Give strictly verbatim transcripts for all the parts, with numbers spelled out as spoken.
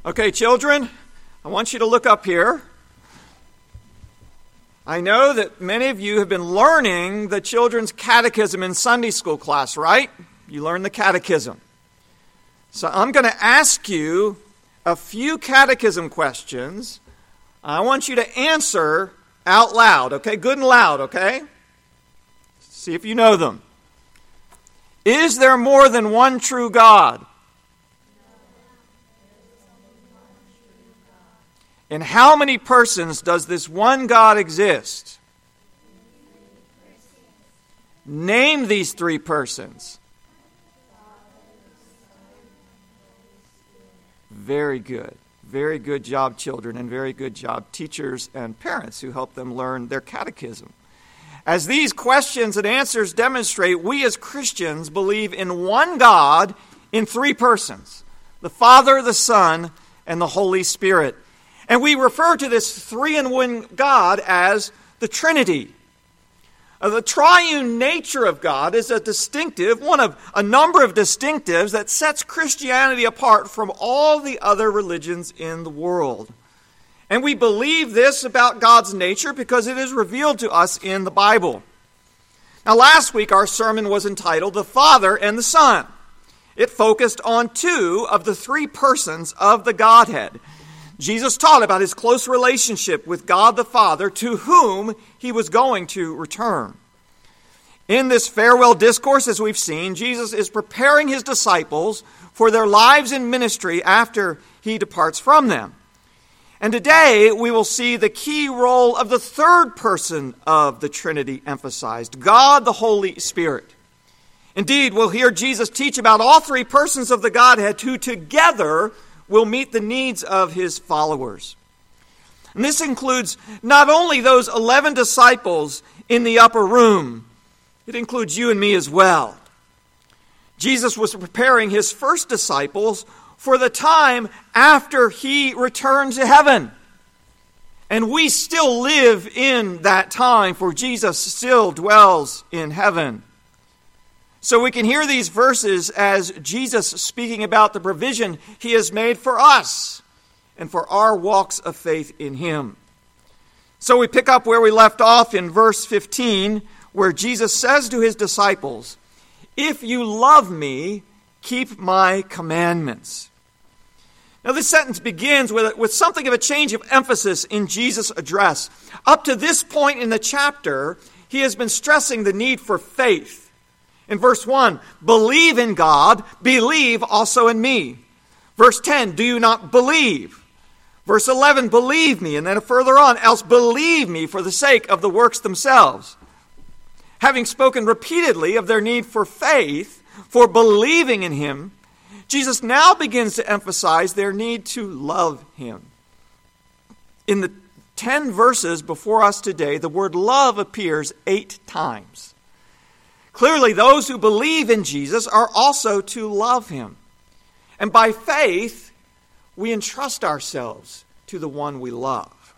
Okay, children, I want you to look up here. I know that many of you have been learning the children's catechism in Sunday school class, right? You learn the catechism. So I'm going to ask you a few catechism questions. I want you to answer out loud, okay? Good and loud, okay? See if you know them. Is there more than one true God? In how many persons does this one God exist? Name these three persons. Very good. Very good job, children, and very good job, teachers and parents who help them learn their catechism. As these questions and answers demonstrate, we as Christians believe in one God in three persons, the Father, the Son, and the Holy Spirit. And we refer to this three-in-one God as the Trinity. Uh, the triune nature of God is a distinctive, one of a number of distinctives that sets Christianity apart from all the other religions in the world. And we believe this about God's nature because it is revealed to us in the Bible. Now, last week our sermon was entitled The Father and the Son. It focused on two of the three persons of the Godhead. Jesus taught about his close relationship with God the Father, to whom he was going to return. In this farewell discourse, as we've seen, Jesus is preparing his disciples for their lives in ministry after he departs from them. And today we will see the key role of the third person of the Trinity emphasized, God the Holy Spirit. Indeed, we'll hear Jesus teach about all three persons of the Godhead who together will meet the needs of his followers. And this includes not only those eleven disciples in the upper room, it includes you and me as well. Jesus was preparing his first disciples for the time after he returned to heaven. And we still live in that time, for Jesus still dwells in heaven. So we can hear these verses as Jesus speaking about the provision he has made for us and for our walks of faith in him. So we pick up where we left off in verse fifteen, where Jesus says to his disciples, "If you love me, keep my commandments." Now this sentence begins with, with something of a change of emphasis in Jesus' address. Up to this point in the chapter, he has been stressing the need for faith. In verse one, believe in God, believe also in me. Verse ten, do you not believe? Verse eleven, believe me. And then further on, else believe me for the sake of the works themselves. Having spoken repeatedly of their need for faith, for believing in him, Jesus now begins to emphasize their need to love him. In the ten verses before us today, the word love appears eight times. Clearly, those who believe in Jesus are also to love him. And by faith, we entrust ourselves to the one we love.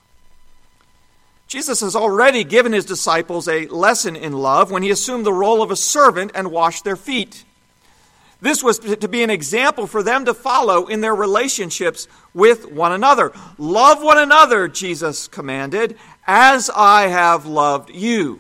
Jesus has already given his disciples a lesson in love when he assumed the role of a servant and washed their feet. This was to be an example for them to follow in their relationships with one another. Love one another, Jesus commanded, as I have loved you.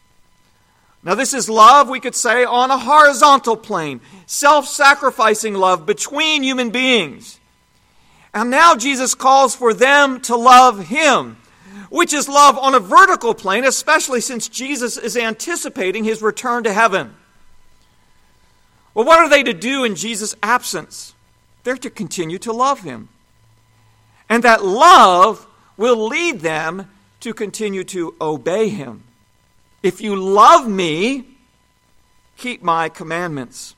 Now this is love, we could say, on a horizontal plane, self-sacrificing love between human beings. And now Jesus calls for them to love him, which is love on a vertical plane, especially since Jesus is anticipating his return to heaven. Well, what are they to do in Jesus' absence? They're to continue to love him. And that love will lead them to continue to obey him. If you love me, keep my commandments.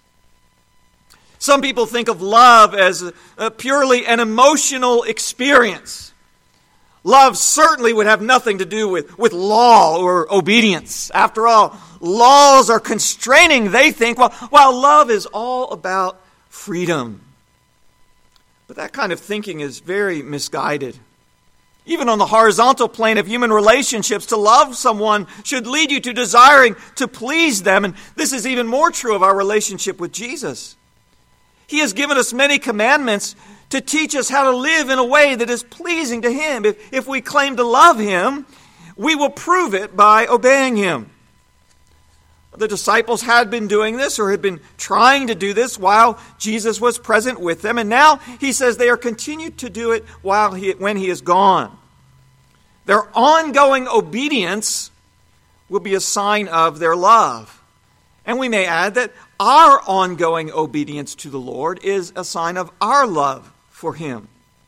Some people think of love as a, a purely an emotional experience. Love certainly would have nothing to do with, with law or obedience. After all, laws are constraining, they think, while, while love is all about freedom. But that kind of thinking is very misguided. Even on the horizontal plane of human relationships, to love someone should lead you to desiring to please them. And this is even more true of our relationship with Jesus. He has given us many commandments to teach us how to live in a way that is pleasing to Him. If, if we claim to love Him, we will prove it by obeying Him. The disciples had been doing this or had been trying to do this while Jesus was present with them. And now He says they are continued to do it while he, when He is gone. Their ongoing obedience will be a sign of their love. And we may add that our ongoing obedience to the Lord is a sign of our love for Him.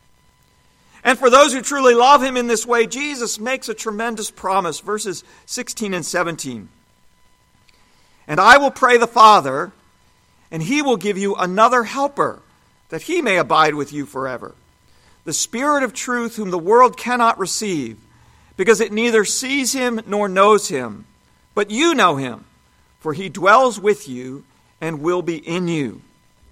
And for those who truly love Him in this way, Jesus makes a tremendous promise, verses sixteen and seventeen. And I will pray the Father, and He will give you another helper, that He may abide with you forever. The Spirit of truth, whom the world cannot receive, because it neither sees Him nor knows Him. But you know Him, for He dwells with you and will be in you.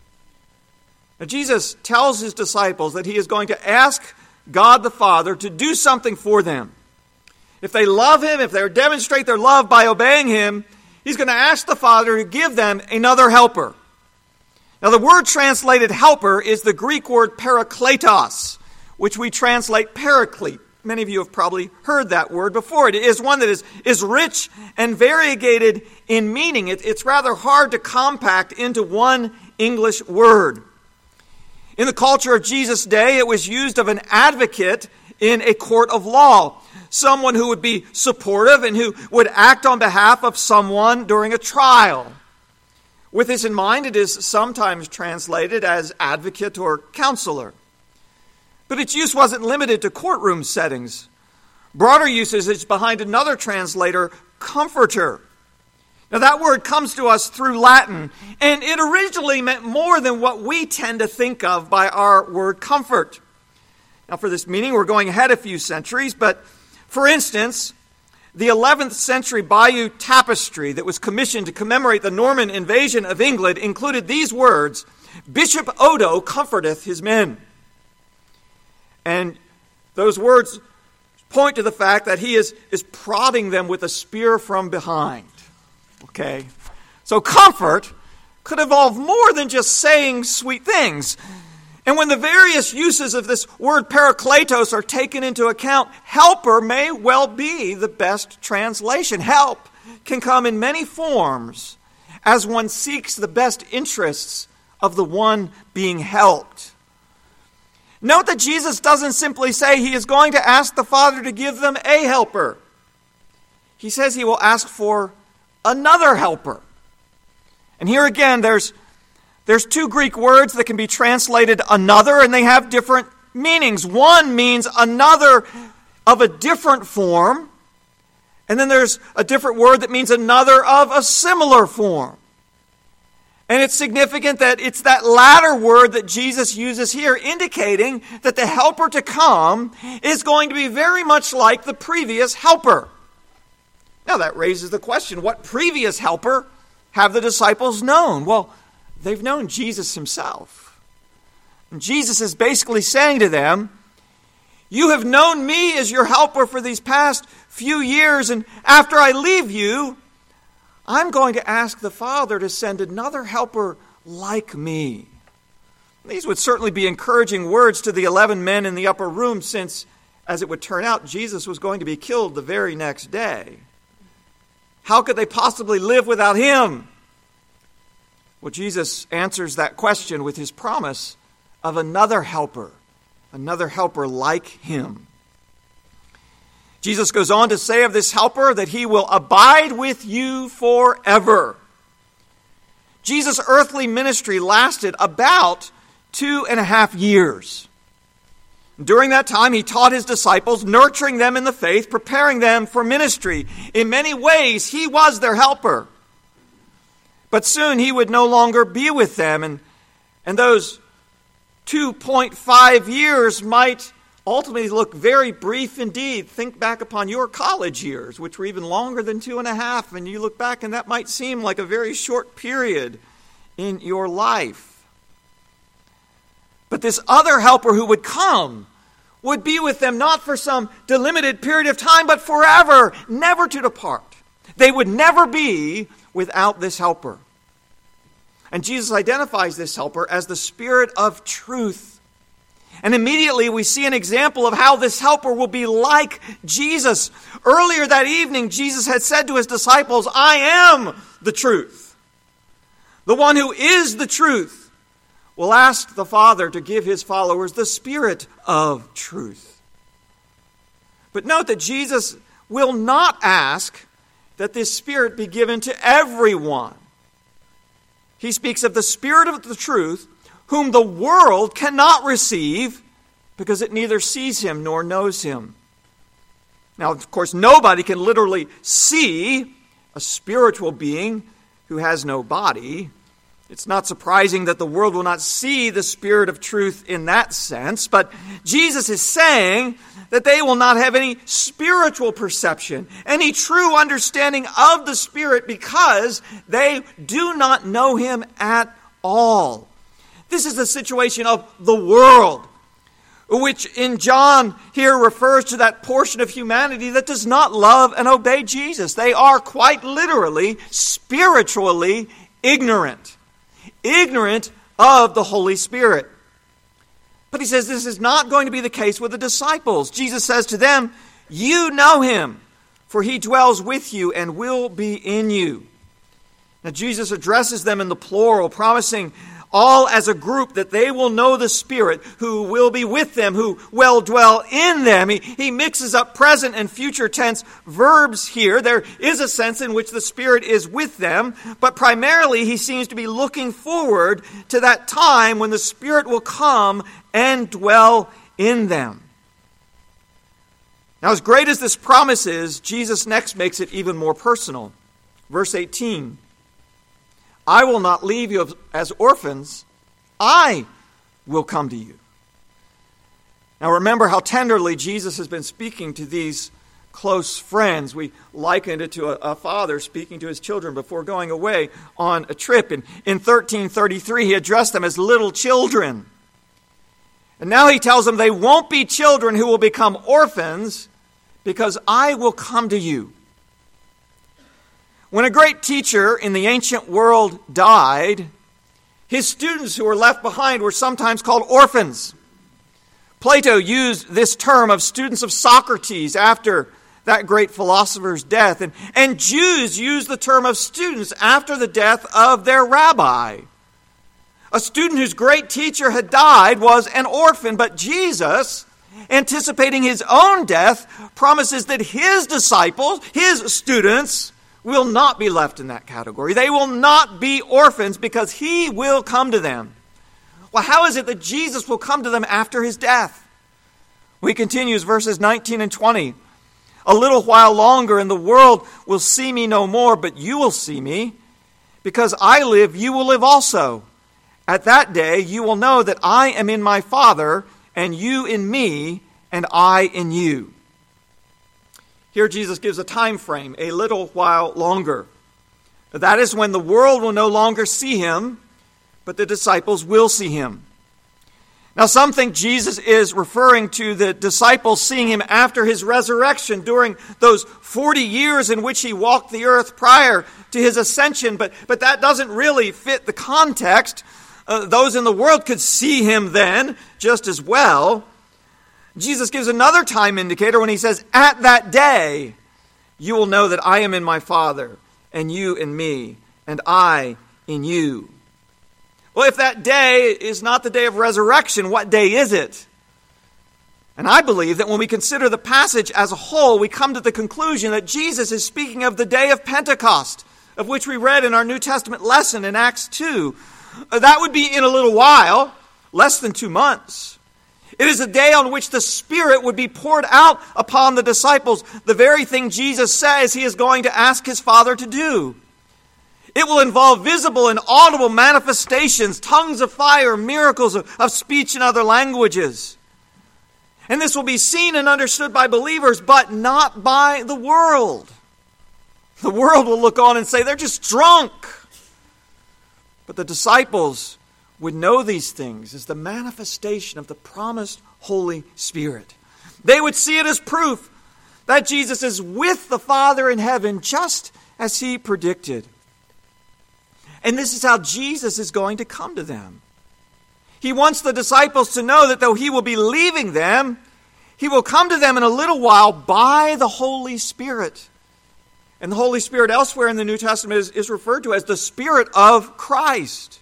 Now, Jesus tells His disciples that He is going to ask God the Father to do something for them. If they love Him, if they demonstrate their love by obeying Him, He's going to ask the Father to give them another helper. Now, the word translated helper is the Greek word parakletos, which we translate paraclete. Many of you have probably heard that word before. It is one that is, is rich and variegated in meaning. It, it's rather hard to compact into one English word. In the culture of Jesus' day, it was used of an advocate in a court of law, someone who would be supportive and who would act on behalf of someone during a trial. With this in mind, it is sometimes translated as advocate or counselor. But its use wasn't limited to courtroom settings. Broader usage is behind another translator, comforter. Now that word comes to us through Latin, and it originally meant more than what we tend to think of by our word comfort. Now for this meaning, we're going ahead a few centuries, but for instance, the eleventh century Bayeux tapestry that was commissioned to commemorate the Norman invasion of England included these words, "Bishop Odo comforteth his men." And those words point to the fact that he is, is prodding them with a spear from behind. Okay? So comfort could involve more than just saying sweet things. And when the various uses of this word parakletos are taken into account, helper may well be the best translation. Help can come in many forms as one seeks the best interests of the one being helped. Note that Jesus doesn't simply say He is going to ask the Father to give them a helper. He says He will ask for another helper. And here again, there's, there's two Greek words that can be translated another, and they have different meanings. One means another of a different form, and then there's a different word that means another of a similar form. And it's significant that it's that latter word that Jesus uses here, indicating that the helper to come is going to be very much like the previous helper. Now that raises the question, what previous helper have the disciples known? Well, they've known Jesus Himself. And Jesus is basically saying to them, you have known me as your helper for these past few years, and after I leave you, I'm going to ask the Father to send another helper like me. These would certainly be encouraging words to the eleven men in the upper room, since, as it would turn out, Jesus was going to be killed the very next day. How could they possibly live without Him? Well, Jesus answers that question with His promise of another helper, another helper like Him. Jesus goes on to say of this helper that He will abide with you forever. Jesus' earthly ministry lasted about two and a half years. During that time, He taught His disciples, nurturing them in the faith, preparing them for ministry. In many ways, He was their helper. But soon He would no longer be with them, and, and those two point five years might ultimately look very brief indeed. Think back upon your college years, which were even longer than two and a half, and you look back and that might seem like a very short period in your life. But this other helper who would come would be with them not for some delimited period of time, but forever, never to depart. They would never be without this helper. And Jesus identifies this helper as the Spirit of truth. And immediately we see an example of how this helper will be like Jesus. Earlier that evening, Jesus had said to his disciples, I am the truth. The one who is the truth will ask the Father to give his followers the Spirit of truth. But note that Jesus will not ask that this Spirit be given to everyone. He speaks of the Spirit of the truth, whom the world cannot receive because it neither sees him nor knows him. Now, of course, nobody can literally see a spiritual being who has no body. It's not surprising that the world will not see the Spirit of truth in that sense, but Jesus is saying that they will not have any spiritual perception, any true understanding of the Spirit, because they do not know him at all. This is the situation of the world, which in John here refers to that portion of humanity that does not love and obey Jesus. They are quite literally, spiritually ignorant. Ignorant of the Holy Spirit. But he says this is not going to be the case with the disciples. Jesus says to them, you know him, for he dwells with you and will be in you. Now Jesus addresses them in the plural, promising all as a group that they will know the Spirit who will be with them, who will dwell in them. He, he mixes up present and future tense verbs here. There is a sense in which the Spirit is with them, but primarily he seems to be looking forward to that time when the Spirit will come and dwell in them. Now, as great as this promise is, Jesus next makes it even more personal. Verse eighteen. I will not leave you as orphans. I will come to you. Now remember how tenderly Jesus has been speaking to these close friends. We likened it to a, a father speaking to his children before going away on a trip. And in thirteen thirty-three, he addressed them as little children. And now he tells them they won't be children who will become orphans because I will come to you. When a great teacher in the ancient world died, his students who were left behind were sometimes called orphans. Plato used this term of students of Socrates after that great philosopher's death, and, and Jews used the term of students after the death of their rabbi. A student whose great teacher had died was an orphan, but Jesus, anticipating his own death, promises that his disciples, his students, will not be left in that category. They will not be orphans because he will come to them. Well, how is it that Jesus will come to them after his death? Well, he continues, verses nineteen and twenty. A little while longer and the world will see me no more, but you will see me. Because I live, you will live also. At that day you will know that I am in my Father, and you in me, and I in you. Here Jesus gives a time frame, a little while longer. That is when the world will no longer see him, but the disciples will see him. Now some think Jesus is referring to the disciples seeing him after his resurrection during those forty years in which he walked the earth prior to his ascension, but, but that doesn't really fit the context. Uh, those in the world could see him then just as well. Jesus gives another time indicator when he says, at that day, you will know that I am in my Father, and you in me, and I in you. Well, if that day is not the day of resurrection, what day is it? And I believe that when we consider the passage as a whole, we come to the conclusion that Jesus is speaking of the day of Pentecost, of which we read in our New Testament lesson in Acts two. That would be in a little while, less than two months. It is a day on which the Spirit would be poured out upon the disciples, the very thing Jesus says he is going to ask his Father to do. It will involve visible and audible manifestations, tongues of fire, miracles of, of speech in other languages. And this will be seen and understood by believers, but not by the world. The world will look on and say, they're just drunk. But the disciples would know these things as the manifestation of the promised Holy Spirit. They would see it as proof that Jesus is with the Father in heaven, just as he predicted. And this is how Jesus is going to come to them. He wants the disciples to know that though he will be leaving them, he will come to them in a little while by the Holy Spirit. And the Holy Spirit elsewhere in the New Testament is, is referred to as the Spirit of Christ.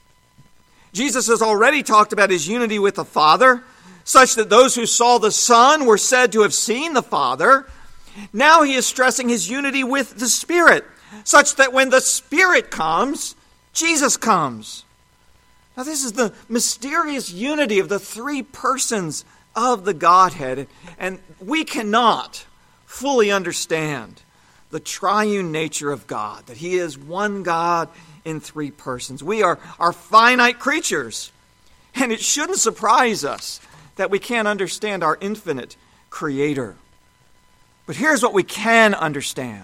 Jesus has already talked about his unity with the Father, such that those who saw the Son were said to have seen the Father. Now he is stressing his unity with the Spirit, such that when the Spirit comes, Jesus comes. Now this is the mysterious unity of the three persons of the Godhead, and we cannot fully understand the triune nature of God, that he is one God in three persons. We are, are finite creatures, and it shouldn't surprise us that we can't understand our infinite Creator. But here's what we can understand.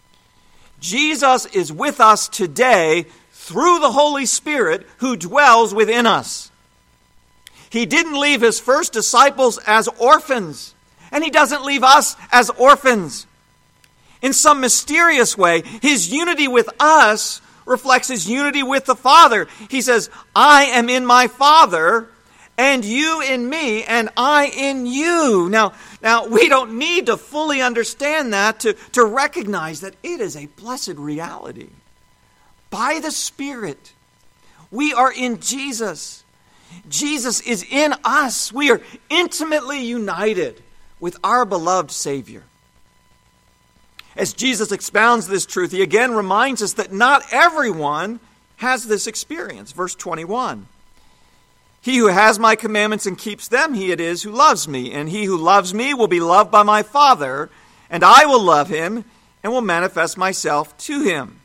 Jesus is with us today through the Holy Spirit who dwells within us. He didn't leave his first disciples as orphans, and he doesn't leave us as orphans. In some mysterious way, his unity with us reflects his unity with the Father. He says, I am in my Father, and you in me, and I in you. Now, now we don't need to fully understand that to, to recognize that it is a blessed reality. By the Spirit, we are in Jesus. Jesus is in us. We are intimately united with our beloved Savior. As Jesus expounds this truth, he again reminds us that not everyone has this experience. Verse twenty-one. He who has my commandments and keeps them, he it is who loves me. And he who loves me will be loved by my Father, and I will love him and will manifest myself to him.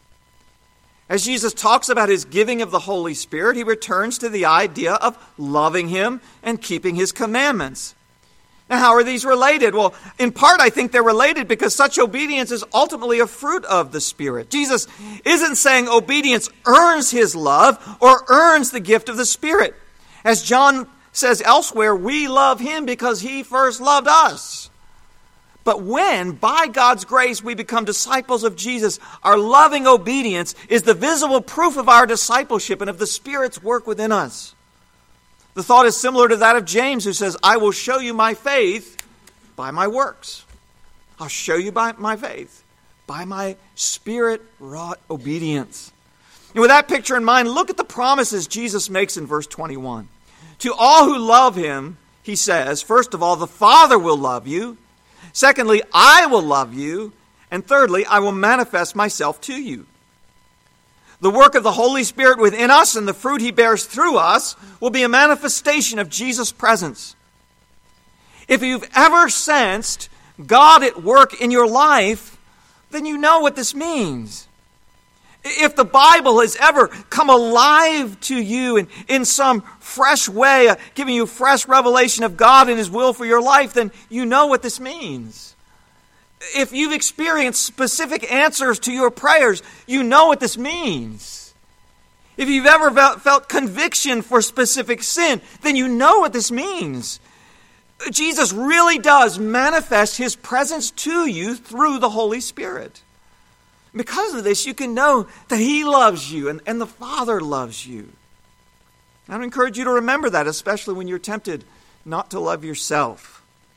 As Jesus talks about his giving of the Holy Spirit, he returns to the idea of loving him and keeping his commandments. Now, how are these related? Well, in part, I think they're related because such obedience is ultimately a fruit of the Spirit. Jesus isn't saying obedience earns his love or earns the gift of the Spirit. As John says elsewhere, we love him because he first loved us. But when, by God's grace, we become disciples of Jesus, our loving obedience is the visible proof of our discipleship and of the Spirit's work within us. The thought is similar to that of James, who says, I will show you my faith by my works. I'll show you by my faith by my Spirit-wrought obedience. And with that picture in mind, look at the promises Jesus makes in verse twenty-one. To all who love him, he says, first of all, the Father will love you. Secondly, I will love you. And thirdly, I will manifest myself to you. The work of the Holy Spirit within us and the fruit he bears through us will be a manifestation of Jesus' presence. If you've ever sensed God at work in your life, then you know what this means. If the Bible has ever come alive to you in, in some fresh way, uh, giving you fresh revelation of God and his will for your life, then you know what this means. If you've experienced specific answers to your prayers, you know what this means. If you've ever felt conviction for specific sin, then you know what this means. Jesus really does manifest his presence to you through the Holy Spirit. Because of this, you can know that he loves you and, and the Father loves you. I would encourage you to remember that, especially when you're tempted not to love yourself.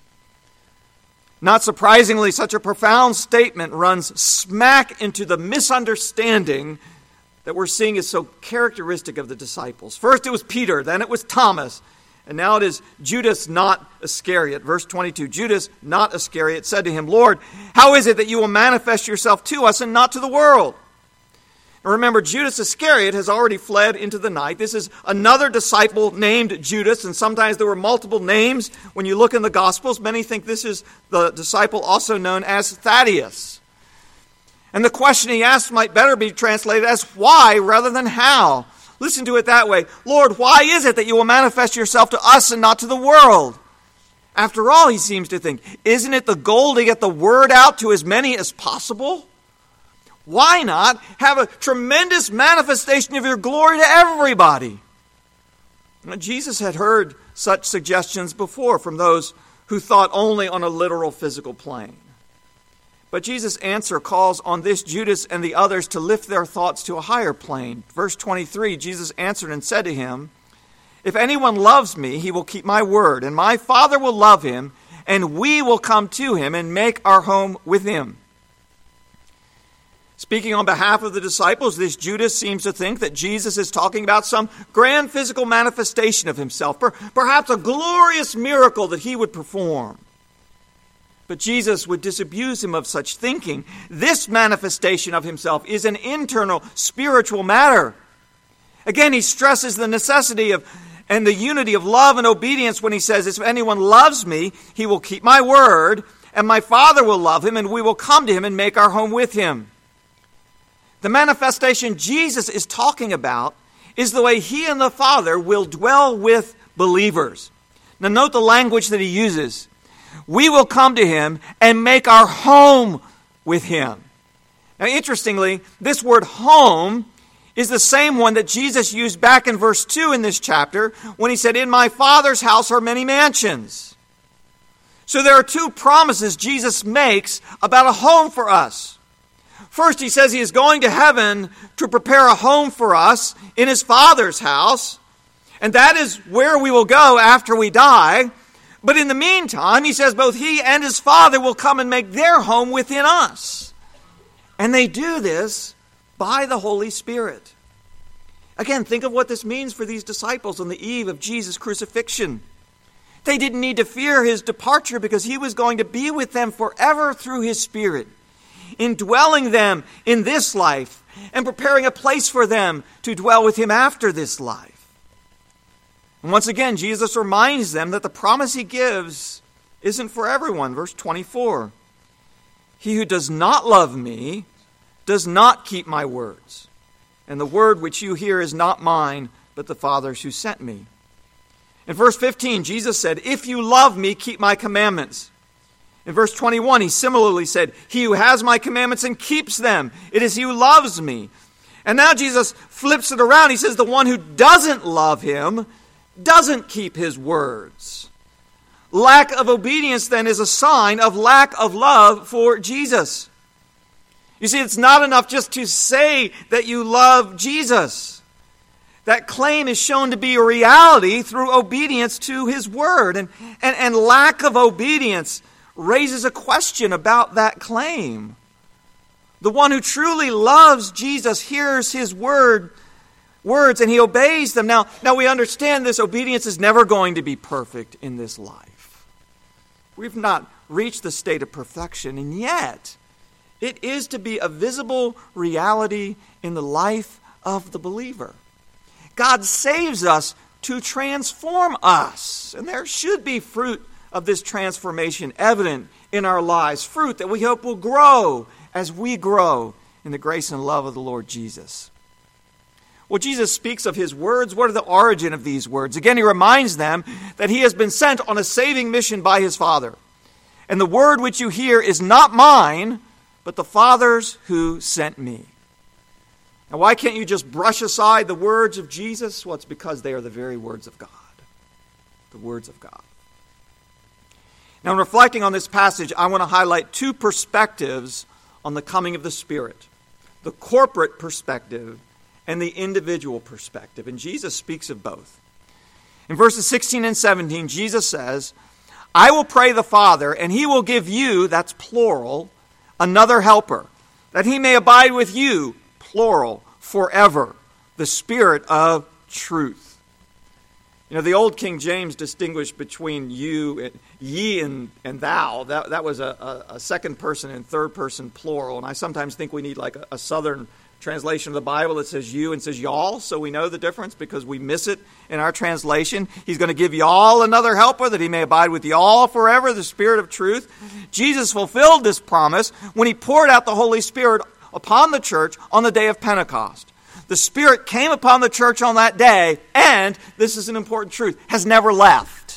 Not surprisingly, such a profound statement runs smack into the misunderstanding that we're seeing is so characteristic of the disciples. First it was Peter, then it was Thomas, and now it is Judas, not Iscariot. Verse twenty-two, Judas, not Iscariot, said to him, Lord, how is it that you will manifest yourself to us and not to the world? And remember, Judas Iscariot has already fled into the night. This is another disciple named Judas, and sometimes there were multiple names. When you look in the Gospels, many think this is the disciple also known as Thaddeus. And the question he asked might better be translated as why rather than how. Listen to it that way. Lord, why is it that you will manifest yourself to us and not to the world? After all, he seems to think, isn't it the goal to get the word out to as many as possible? Why not have a tremendous manifestation of your glory to everybody? Now, Jesus had heard such suggestions before from those who thought only on a literal physical plane. But Jesus' answer calls on this Judas and the others to lift their thoughts to a higher plane. Verse twenty-three, Jesus answered and said to him, If anyone loves me, he will keep my word, and my Father will love him, and we will come to him and make our home with him." Speaking on behalf of the disciples, this Judas seems to think that Jesus is talking about some grand physical manifestation of himself, perhaps a glorious miracle that he would perform. But Jesus would disabuse him of such thinking. This manifestation of himself is an internal spiritual matter. Again, he stresses the necessity of and the unity of love and obedience when he says, "If anyone loves me, he will keep my word, and my Father will love him, and we will come to him and make our home with him." The manifestation Jesus is talking about is the way he and the Father will dwell with believers. Now note the language that he uses. We will come to him and make our home with him. Now interestingly, this word home is the same one that Jesus used back in verse two in this chapter when he said, "In my Father's house are many mansions." So there are two promises Jesus makes about a home for us. First, he says he is going to heaven to prepare a home for us in his Father's house, and that is where we will go after we die. But in the meantime, he says both he and his Father will come and make their home within us. And they do this by the Holy Spirit. Again, think of what this means for these disciples on the eve of Jesus' crucifixion. They didn't need to fear his departure because he was going to be with them forever through his Spirit, indwelling them in this life and preparing a place for them to dwell with him after this life. And once again, Jesus reminds them that the promise he gives isn't for everyone. Verse twenty-four, "He who does not love me does not keep my words, and the word which you hear is not mine, but the Father's who sent me." In verse fifteen, Jesus said, "If you love me, keep my commandments." In verse twenty-one, he similarly said, "He who has my commandments and keeps them, it is he who loves me." And now Jesus flips it around. He says the one who doesn't love him doesn't keep his words. Lack of obedience then is a sign of lack of love for Jesus. You see, it's not enough just to say that you love Jesus. That claim is shown to be a reality through obedience to his word. And, and, and lack of obedience raises a question about that claim. The one who truly loves Jesus hears his word, words and he obeys them. Now, now we understand this obedience is never going to be perfect in this life. We've not reached the state of perfection, and yet it is to be a visible reality in the life of the believer. God saves us to transform us, and there should be fruit of this transformation evident in our lives, fruit that we hope will grow as we grow in the grace and love of the Lord Jesus. Well, Jesus speaks of his words. What are the origin of these words? Again, he reminds them that he has been sent on a saving mission by his Father. And the word which you hear is not mine, but the Father's who sent me. Now, why can't you just brush aside the words of Jesus? Well, it's because they are the very words of God. The words of God. Now, in reflecting on this passage, I want to highlight two perspectives on the coming of the Spirit. The corporate perspective and the individual perspective. And Jesus speaks of both. In verses sixteen and seventeen, Jesus says, "I will pray the Father, and he will give you," that's plural, "another helper, that he may abide with you," plural, "forever, the Spirit of truth." You know, the old King James distinguished between you, and, ye and, and thou. That, that was a, a, a second person and third person plural. And I sometimes think we need like a, a southern translation of the Bible that says you and says y'all, so we know the difference because we miss it in our translation. He's going to give y'all another helper that he may abide with y'all forever, the Spirit of truth. Jesus fulfilled this promise when he poured out the Holy Spirit upon the church on the day of Pentecost. The Spirit came upon the church on that day, and, this is an important truth, has never left.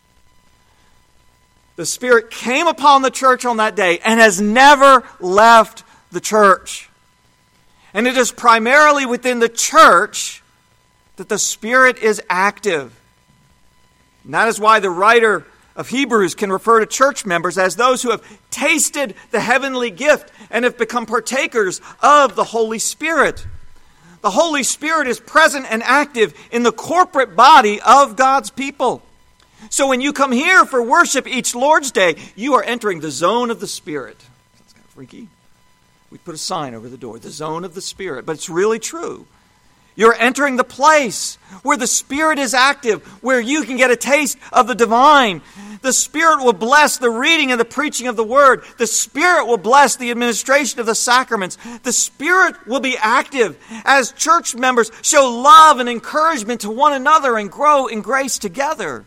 The Spirit came upon the church on that day and has never left the church. And it is primarily within the church that the Spirit is active. And that is why the writer of Hebrews can refer to church members as those who have tasted the heavenly gift and have become partakers of the Holy Spirit. The Holy Spirit is present and active in the corporate body of God's people. So when you come here for worship each Lord's Day, you are entering the zone of the Spirit. That's kind of freaky. We put a sign over the door, the zone of the Spirit, but it's really true. You're entering the place where the Spirit is active, where you can get a taste of the divine. The Spirit will bless the reading and the preaching of the Word. The Spirit will bless the administration of the sacraments. The Spirit will be active as church members show love and encouragement to one another and grow in grace together.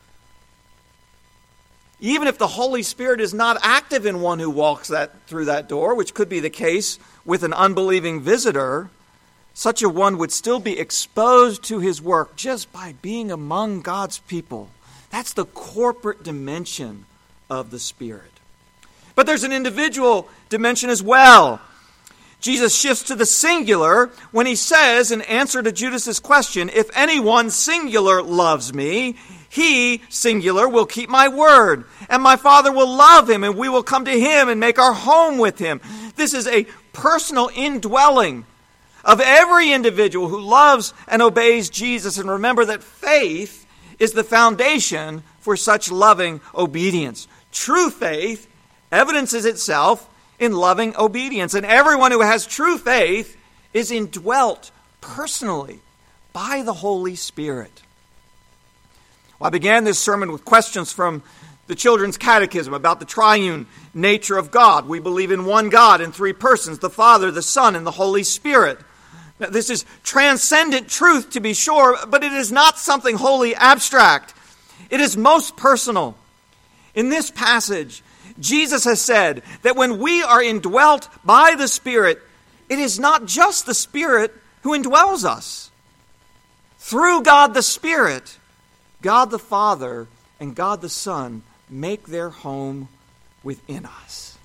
Even if the Holy Spirit is not active in one who walks that through that door, which could be the case with an unbelieving visitor, such a one would still be exposed to his work just by being among God's people. That's the corporate dimension of the Spirit. But there's an individual dimension as well. Jesus shifts to the singular when he says, in answer to Judas's question, if anyone singular loves me, he, singular, will keep my word, and my Father will love him, and we will come to him and make our home with him. This is a personal indwelling of every individual who loves and obeys Jesus. And remember that faith is the foundation for such loving obedience. True faith evidences itself in loving obedience. And everyone who has true faith is indwelt personally by the Holy Spirit. Well, I began this sermon with questions from the Children's Catechism about the triune nature of God. We believe in one God in three persons, the Father, the Son, and the Holy Spirit. Now, this is transcendent truth, to be sure, but it is not something wholly abstract. It is most personal. In this passage, Jesus has said that when we are indwelt by the Spirit, it is not just the Spirit who indwells us. Through God the Spirit, God the Father and God the Son make their home within us.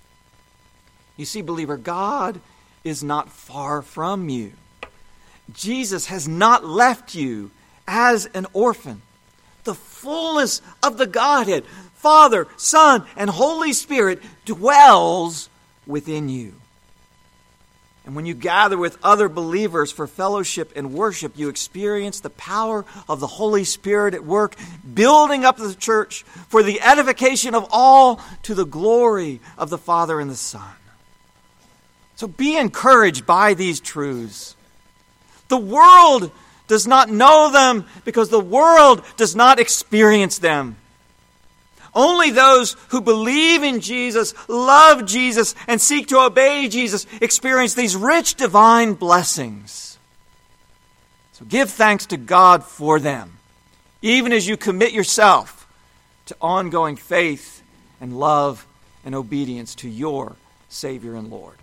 You see, believer, God is not far from you. Jesus has not left you as an orphan. The fullness of the Godhead, Father, Son, and Holy Spirit dwells within you. And when you gather with other believers for fellowship and worship, you experience the power of the Holy Spirit at work, building up the church for the edification of all to the glory of the Father and the Son. So be encouraged by these truths. The world does not know them because the world does not experience them. Only those who believe in Jesus, love Jesus, and seek to obey Jesus experience these rich divine blessings. So give thanks to God for them, even as you commit yourself to ongoing faith and love and obedience to your Savior and Lord.